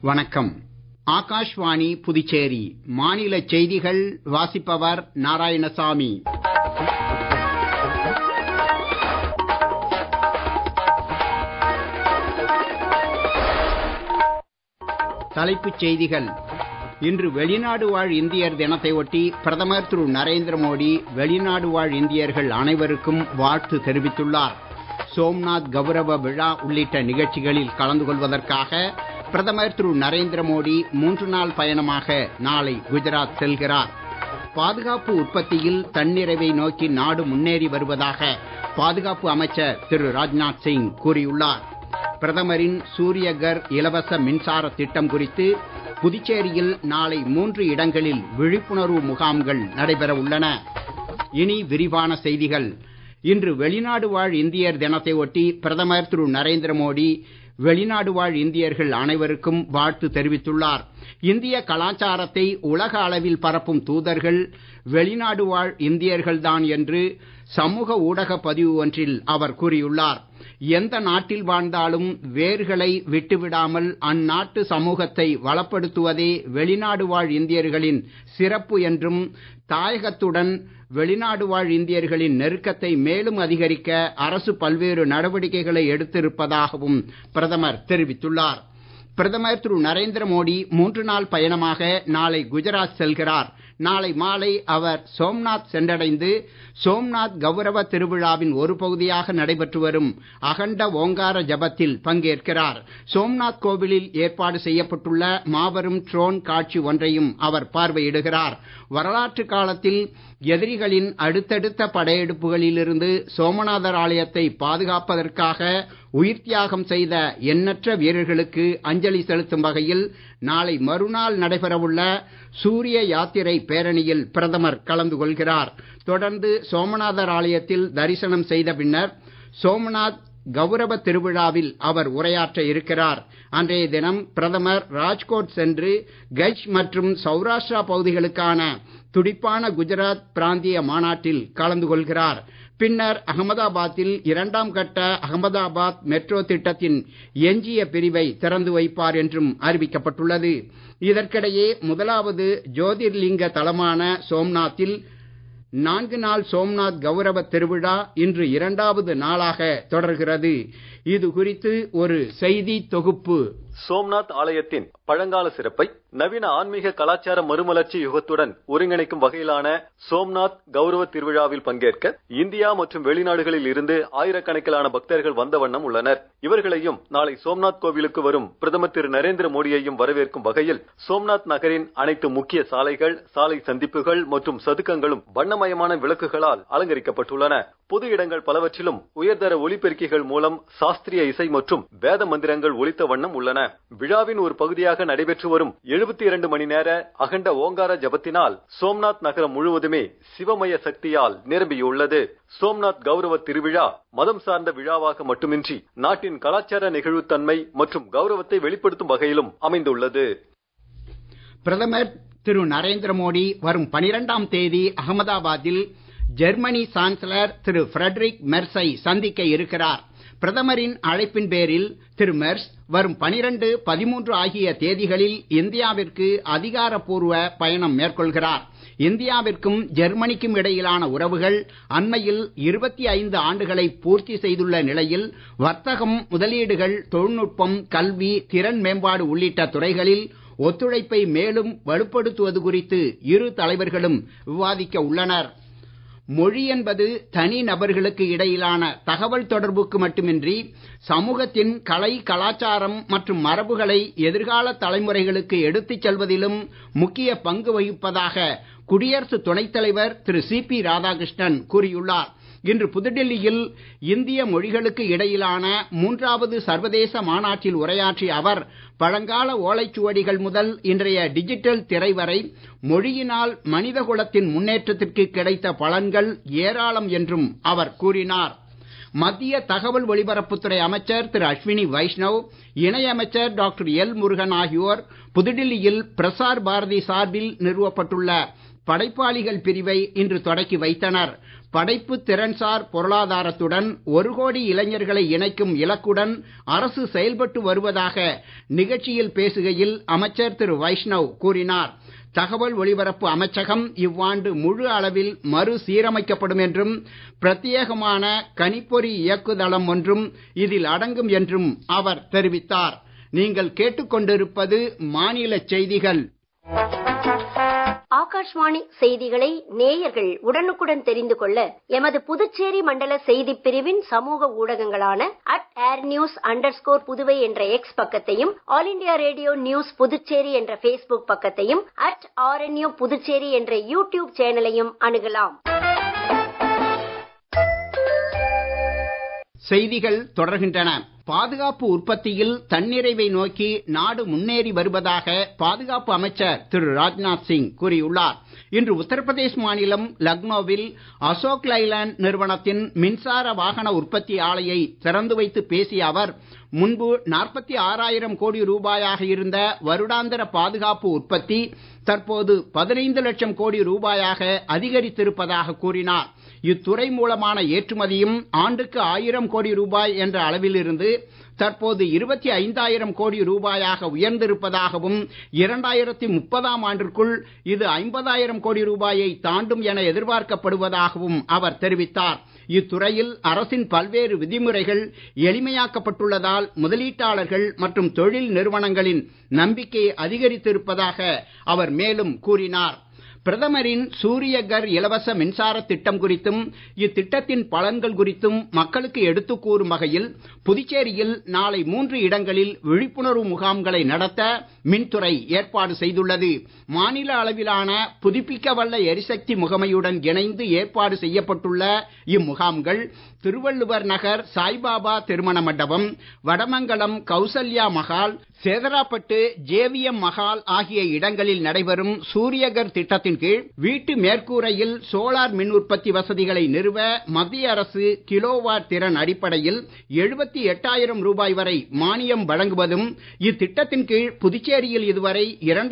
வணக்கம். ஆகாஷ்வாணி புதுச்சேரி மாநில செய்திகள் வாசிப்பவர் நாராயணசாமி. தலைப்புச் செய்திகள். இன்று வெளிநாடு வாழ் இந்தியர் தினத்தை ஒட்டி பிரதமர் திரு நரேந்திர மோடி வெளிநாடு வாழ் இந்தியர்கள் அனைவருக்கும் வாழ்த்து தெரிவித்துள்ளார். சோம்நாத் கௌரவ விழா உள்ளிட்ட நிகழ்ச்சிகளில் கலந்து கொள்வதற்காக பிரதமர் திரு நரேந்திர மோடி 3 நாள் பயணமாக நாளை குஜராத் செல்கிறார். பாதுகாப்பு உற்பத்தியில் தன்னிறைவை நோக்கி நாடு முன்னேறி வருவதாக பாதுகாப்பு அமைச்சர் திரு ராஜ்நாத் சிங் கூறியுள்ளார். பிரதமரின் சூரியகர் இலவச மின்சார திட்டம் குறித்து புதுச்சேரியில் நாளை 3 இடங்களில் விழிப்புணர்வு முகாம்கள் நடைபெற உள்ளன. இனி விரிவான செய்திகள். இன்று வெளிநாடு வாழ் இந்தியர் தினத்தை ஒட்டி பிரதமர் திரு நரேந்திர மோடி வெளிநாடு வாழ் இந்தியர்கள் அனைவருக்கும் வாழ்த்து தெரிவித்துள்ளார். இந்திய கலாச்சாரத்தை உலக அளவில் பரப்பும் தூதர்கள் வெளிநாடு வாழ் இந்தியர்கள்தான் என்று சமூக ஊடக பதிவு ஒன்றில் அவர் கூறியுள்ளார். எந்த நாட்டில் வாழ்ந்தாலும் வேர்களை விட்டுவிடாமல் அந்நாட்டு சமூகத்தை வளப்படுத்துவதே வெளிநாடு வாழ் இந்தியர்களின் சிறப்பு என்றும், தாயகத்துடன் வெளிநாடு வாழ் இந்தியர்களின் நெருக்கத்தை மேலும் அதிகரிக்க அரசு பல்வேறு நடவடிக்கைகளை எடுத்திருப்பதாகவும் பிரதமர் தெரிவித்துள்ளார். பிரதமர் திரு நரேந்திர மோடி 3 நாள் பயணமாக நாளை குஜராத் செல்கிறார். நாளை மாலை அவர் சோம்நாத் சென்றடைந்து சோம்நாத் கௌரவ திருவிழாவின் ஒரு பகுதியாக நடைபெற்று வரும் அகண்ட ஓங்கார ஜபத்தில் பங்கேற்கிறார். சோம்நாத் கோவிலில் ஏற்பாடு செய்யப்பட்டுள்ள மாபெரும் ட்ரோன் காட்சி ஒன்றையும் அவர் பார்வையிடுகிறார். வரலாற்று காலத்தில் எதிரிகளின் அடுத்தடுத்த படையெடுப்புகளிலிருந்து சோமநாதர் ஆலயத்தை பாதுகாப்பதற்காக உயிர் தியாகம் செய்த எண்ணற்ற வீரர்களுக்கு அஞ்சலி செலுத்தும் வகையில் நாளை மறுநாள் நடைபெறவுள்ள சூரிய யாத்திரை பேரணியில் பிரதமர் கலந்து கொள்கிறார். தொடர்ந்து சோமநாதர் ஆலயத்தில் தரிசனம் செய்த பின்னர் சோமநாத் கௌரவ திருவிழாவில் அவர் உரையாற்ற இருக்கிறார். அன்றைய தினம் பிரதமர் ராஜ்கோட் சென்று கட்ச் மற்றும் சௌராஷ்டிரா பகுதிகளுக்கான துடிப்பான குஜராத் பிராந்திய மாநாட்டில் கலந்து கொள்கிறார். பின்னர் அகமதாபாத்தில் 2ஆம் கட்ட அகமதாபாத் மெட்ரோ திட்டத்தின் எஞ்சிய பிரிவை திறந்து வைப்பார் என்றும் அறிவிக்கப்பட்டுள்ளது. இதற்கிடையே முதலாவது ஜோதிர்லிங்க தலமான சோம்நாத்தில் 4 நாள் சோம்நாத் கௌரவ திருவிழா இன்று 2வது நாளாக தொடர்கிறது. இது குறித்து ஒரு செய்தி தொகுப்பு. சோம்நாத் ஆலயத்தின் பழங்கால சிறப்பை நவீன ஆன்மீக கலாச்சார மறுமலர்ச்சி யுகத்துடன் ஒருங்கிணைக்கும் வகையிலான சோம்நாத் கௌரவ திருவிழாவில் பங்கேற்க இந்தியா மற்றும் வெளிநாடுகளில் இருந்து ஆயிரக்கணக்கிலான பக்தர்கள் வந்த வண்ணம் உள்ளனர். இவர்களையும் நாளை சோம்நாத் கோவிலுக்கு வரும் பிரதமர் திரு நரேந்திர மோடியையும் வரவேற்கும் வகையில் சோம்நாத் நகரின் அனைத்து முக்கிய சாலைகள், சாலை சந்திப்புகள் மற்றும் சதுக்கங்களும் வண்ணமயமான விளக்குகளால் அலங்கரிக்கப்பட்டுள்ளன. பொது இடங்கள் பலவற்றிலும் உயர்தர ஒலிபெருக்கிகள் மூலம் சாஸ்திரிய இசை மற்றும் வேத மந்திரங்கள் ஒலித்த வண்ணம் உள்ளன. விழாவின் ஒரு பகுதியாக நடைபெற்று வரும் 72 மணி நேர அகண்ட ஓங்கார ஜபத்தினால் சோம்நாத் நகரம் முழுவதுமே சிவமய சக்தியால் நிரம்பியுள்ளது. சோம்நாத் கௌரவ திருவிழா மதம் சார்ந்த விழாவாக மட்டுமின்றி நாட்டின் கலாச்சார நெகிழ்வுத்தன்மை மற்றும் கௌரவத்தை வெளிப்படுத்தும் வகையிலும் அமைந்துள்ளது. பிரதமர் திரு நரேந்திர மோடி வரும் 12ஆம் தேதி அகமதாபாத்தில் ஜெர்மனி சான்சலர் திரு ஃபிரெட்ரிக் மெர்ஸை சந்திக்க இருக்கிறார். பிரதமரின் அழைப்பின் பேரில் திரு மெர்ஸ் வரும் 12, 13 ஆகிய தேதிகளில் இந்தியாவிற்கு அதிகாரப்பூர்வ பயணம் மேற்கொள்கிறார். இந்தியாவிற்கும் ஜெர்மனிக்கும் இடையிலான உறவுகள் அண்மையில் 25 ஆண்டுகளை பூர்த்தி செய்துள்ள நிலையில் வர்த்தகம், முதலீடுகள், தொழில்நுட்பம், கல்வி, திறன் மேம்பாடு உள்ளிட்ட துறைகளில் ஒத்துழைப்பை மேலும் வலுப்படுத்துவது குறித்து இரு தலைவர்களும் விவாதிக்க உள்ளனர். மொழி என்பது தனி நபர்களுக்கு இடையிலான தகவல் தொடர்புக்கு மட்டுமின்றி சமூகத்தின் கலை, கலாச்சாரம் மற்றும் மரபுகளை எதிர்கால தலைமுறைகளுக்கு எடுத்துச் செல்வதிலும் முக்கிய பங்கு வகிப்பதாக குடியரசு துணைத் தலைவர் திரு சி.பி. ராதாகிருஷ்ணன் கூறியுள்ளார். இன்று புதுடெல்லியில் இந்திய மொழிகளுக்கு இடையிலான 3வது சர்வதேச மாநாட்டில் உரையாற்றிய அவர், பழங்கால ஓலைச்சுவடிகள் முதல் இன்றைய டிஜிட்டல் திரை வரை மொழியினால் மனித குலத்தின் முன்னேற்றத்திற்கு கிடைத்த பலன்கள் ஏராளம் என்றும் அவர் கூறினார். மத்திய தகவல் ஒலிபரப்புத்துறை அமைச்சர் திரு அஸ்வினி வைஷ்ணவ், இணையமைச்சர் டாக்டர் எல் முருகன் ஆகியோர் புதுடெல்லியில் பிரசார் பாரதி சார்பில் நிறுவப்பட்டுள்ள படைப்பாளிகள் பிரிவை இன்று தொடக்கி வைத்தனர். படைப்பு திறன்சார் பொருளாதாரத்துடன் 1 கோடி இளைஞர்களை இணைக்கும் இலக்குடன் அரசு செயல்பட்டு வருவதாக நிகழ்ச்சியில் பேசுகையில் அமைச்சர் திரு வைஷ்ணவ் கூறினார். தகவல் ஒலிபரப்பு அமைச்சகம் இவ்வாண்டு முழு அளவில் மறுசீரமைக்கப்படும் என்றும் பிரத்யேகமான கணிப்பொறி இயக்குதளம் ஒன்றும் இதில் அடங்கும் என்றும் அவர் தெரிவித்தார். நீங்கள் கேட்டுக்கொண்டிருப்பது மாநில செய்திகள். ஆகாஷ்வாணி செய்திகளை நேயர்கள் உடனுக்குடன் தெரிந்து கொள்ள எமது புதுச்சேரி மண்டல செய்திப் பிரிவின் சமூக ஊடகங்களான @airnews_புதுவை என்ற எக்ஸ் பக்கத்தையும், All India Radio News Puducherry என்ற பேஸ்புக் பக்கத்தையும், @RNU புதுச்சேரி என்ற யூடியூப் சேனலையும் அணுகலாம். செய்திகள் தொடர்கின்றன. பாதுகாப்பு உற்பத்தியில் தன்னிறைவை நோக்கி நாடு முன்னேறி வருவதாக பாதுகாப்பு அமைச்சர் திரு ராஜ்நாத் சிங் கூறியுள்ளார். இன்று உத்தரப்பிரதேஷ் மாநிலம் லக்னோவில் அசோக் லைலாண்ட் நிறுவனத்தின் மின்சார வாகன உற்பத்தி ஆலையை திறந்து வைத்து பேசிய அவர், முன்பு 46,000 கோடி ரூபாயாக இருந்த வருடாந்திர பாதுகாப்பு உற்பத்தி தற்போது 15 லட்சம் கோடி ரூபாயாக அதிகரித்திருப்பதாக கூறினார். இத்துறை மூலமான ஏற்றுமதியும் ஆண்டுக்கு 1000 கோடி ரூபாய் என்ற அளவிலிருந்து தற்போது 25,000 கோடி ரூபாயாக உயர்ந்திருப்பதாகவும் 2030ஆம் ஆண்டிற்குள் இது 50,000 கோடி ரூபாயை தாண்டும் என எதிர்பார்க்கப்படுவதாகவும் அவர் தெரிவித்தார். இத்துறையில் அரசின் பல்வேறு விதிமுறைகள் எளிமையாக்கப்பட்டுள்ளதால் முதலீட்டாளர்கள் மற்றும் தொழில் நிறுவனங்களின் நம்பிக்கை அதிகரித்திருப்பதாக அவர் மேலும் கூறினார். பிரதமரின் சூரியகர் இலவச மின்சார திட்டம் குறித்தும் இத்திட்டத்தின் பலன்கள் குறித்தும் மக்களுக்கு எடுத்துக் கூறும் வகையில் புதுச்சேரியில் நாளை 3 இடங்களில் விழிப்புணர்வு முகாம்களை நடத்த மின்துறை ஏற்பாடு செய்துள்ளது. மாநில அளவிலான புதுப்பிக்கவல்ல எரிசக்தி முகமையுடன் இணைந்து ஏற்பாடு செய்யப்பட்டுள்ள இம்முகாம்கள் திருவள்ளுவர் நகர் சாய்பாபா திருமண மண்டபம், வடமங்கலம் கௌசல்யா மஹால், சேதராப்பட்டு ஜேவிஎம் மஹால் ஆகிய இடங்களில் நடைபெறும் சூரியகர் திட்டத்தின் கீழ் வீட்டு மேற்கூரையில் சோலார் மின் உற்பத்தி வசதிகளை நிறுவ மத்திய அரசு கிலோவாட் திறன் அடிப்படையில் 78,000 ரூபாய் வரை மானியம் வழங்குவதும், இத்திட்டத்தின் கீழ் புதுச்சேரியில் இதுவரை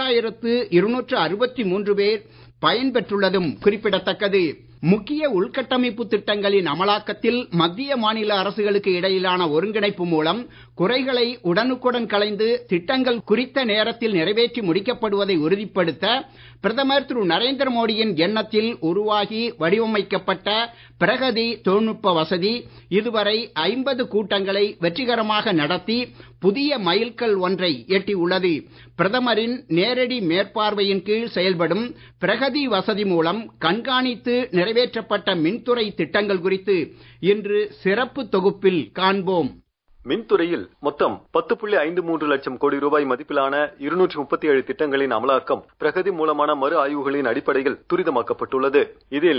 2,263 பேர் பயன்பெற்றுள்ளதும் குறிப்பிடத்தக்கது. முக்கிய உள்கட்டமைப்பு திட்டங்களின் அமலாக்கத்தில் மத்திய மாநில அரசுகளுக்கு இடையிலான ஒருங்கிணைப்பு மூலம் குறைகளை உடனுக்குடன் களைந்து திட்டங்கள் குறித்த நேரத்தில் நிறைவேற்றி முடிக்கப்படுவதை உறுதிப்படுத்த பிரதமர் திரு நரேந்திர மோடியின் எண்ணத்தில் உருவாகி வடிவமைக்கப்பட்ட பிரகதி தொழில்நுட்ப வசதி இதுவரை 50 கூட்டங்களை வெற்றிகரமாக நடத்தி புதிய மைல்கல் ஒன்றை எட்டியுள்ளது. பிரதமரின் நேரடி மேற்பார்வையின் கீழ் செயல்படும் பிரகதி வசதி மூலம் கண்காணித்து நிறைவேற்றப்பட்ட மின்துறை திட்டங்கள் குறித்து இன்று சிறப்பு தொகுப்பில் காண்போம். மின்துறையில் மொத்தம் 10.53 லட்சம் கோடி ரூபாய் மதிப்பிலான 237 திட்டங்களின் அமலாக்கம் பிரகதி மூலமான மறு ஆய்வுகளின் அடிப்படையில் துரிதமாக்கப்பட்டுள்ளது. இதில்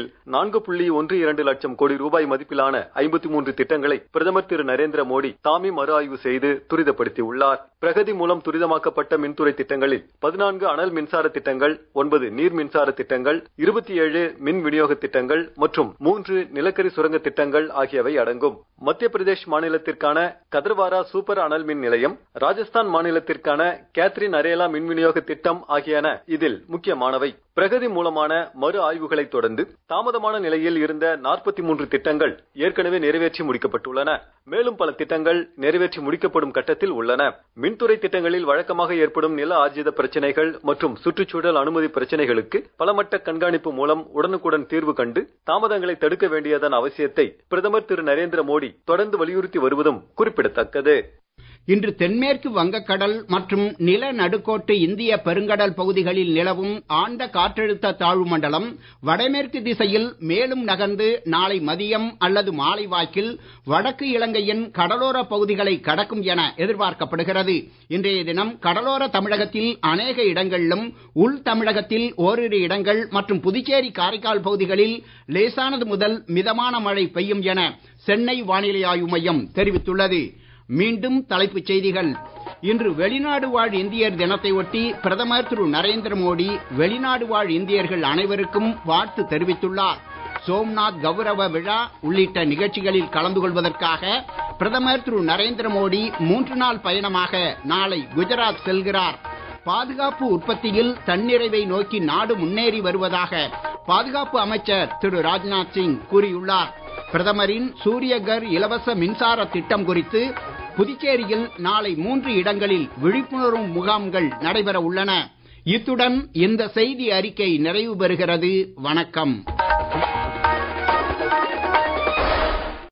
4.12 லட்சம் கோடி ரூபாய் மதிப்பிலான 53 திட்டங்களை பிரதமர் திரு நரேந்திர மோடி தாமே மறு ஆய்வு செய்து துரிதப்படுத்தியுள்ளார். பிரகதி மூலம் துரிதமாக்கப்பட்ட மின்துறை திட்டங்களில் 14 அனல் மின்சார திட்டங்கள், 9 நீர் மின்சார திட்டங்கள், 27 மின் விநியோக திட்டங்கள் மற்றும் 3 நிலக்கரி சுரங்க திட்டங்கள் ஆகியவை அடங்கும். மத்திய பிரதேஷ் மாநிலத்திற்கான கதர்வாரா சூப்பர் அனல் மின் நிலையம், ராஜஸ்தான் மாநிலத்திற்கான கேத்ரின் அரேலா மின் விநியோக திட்டம் ஆகியன இதில் முக்கியமானவை. பிரகதி மூலமான மறு ஆய்வுகளை தொடர்ந்து தாமதமான நிலையில் இருந்த 43 திட்டங்கள் ஏற்கனவே நிறைவேற்றி முடிக்கப்பட்டுள்ளன. மேலும் பல திட்டங்கள் நிறைவேற்றி முடிக்கப்படும் கட்டத்தில் உள்ளன. மின்துறை திட்டங்களில் வழக்கமாக ஏற்படும் நில ஆர்ஜித பிரச்சனைகள் மற்றும் சுற்றுச்சூழல் அனுமதி பிரச்சனைகளுக்கு பலமட்ட கண்காணிப்பு மூலம் உடனுக்குடன் தீர்வு கண்டு தாமதங்களை தடுக்க வேண்டியதன் அவசியத்தை பிரதமர் திரு நரேந்திர மோடி தொடர்ந்து வலியுறுத்தி வருவதும் குறிப்பிடத்தக்கது. இன்று தென்மேற்கு வங்கக்கடல் மற்றும் நிலநடுக்கோட்டு இந்திய பெருங்கடல் பகுதிகளில் நிலவும் ஆழ்ந்த காற்றழுத்த தாழ்வு மண்டலம் வடமேற்கு திசையில் மேலும் நகர்ந்து நாளை மதியம் அல்லது மாலை வாக்கில் வடக்கு இலங்கையின் கடலோர பகுதிகளை கடக்கும் என எதிர்பார்க்கப்படுகிறது. இன்றைய தினம் கடலோர தமிழகத்தில் அநேக இடங்களிலும், உள் தமிழகத்தில் ஓரிரு இடங்கள் மற்றும் புதுச்சேரி காரைக்கால் பகுதிகளில் லேசானது முதல் மிதமான மழை பெய்யும் என சென்னை வானிலை ஆய்வு மையம் தெரிவித்துள்ளது. மீண்டும் தலைப்புச் செய்திகள். இன்று வெளிநாடு வாழ் இந்தியர் தினத்தை ஒட்டி பிரதமர் திரு நரேந்திர மோடி வெளிநாடு வாழ் இந்தியர்கள் அனைவருக்கும் வாழ்த்து தெரிவித்துள்ளார். சோம்நாத் கௌரவ விழா உள்ளிட்ட நிகழ்ச்சிகளில் கலந்து கொள்வதற்காக பிரதமர் திரு நரேந்திர மோடி 3 நாள் பயணமாக நாளை குஜராத் செல்கிறார். பாதுகாப்பு உற்பத்தியில் தன்னிறைவை நோக்கி நாடு முன்னேறி வருவதாக பாதுகாப்பு அமைச்சர் திரு ராஜ்நாத் சிங் கூறியுள்ளார். பிரதமரின் சூரியகர் இலவச மின்சார திட்டம் குறித்து புதுச்சேரியில் நாளை 3 இடங்களில் விழிப்புணர்வு முகாம்கள் நடைபெற உள்ளன. இத்துடன் இந்த செய்தி அறிக்கை நிறைவு பெறுகிறது. வணக்கம்.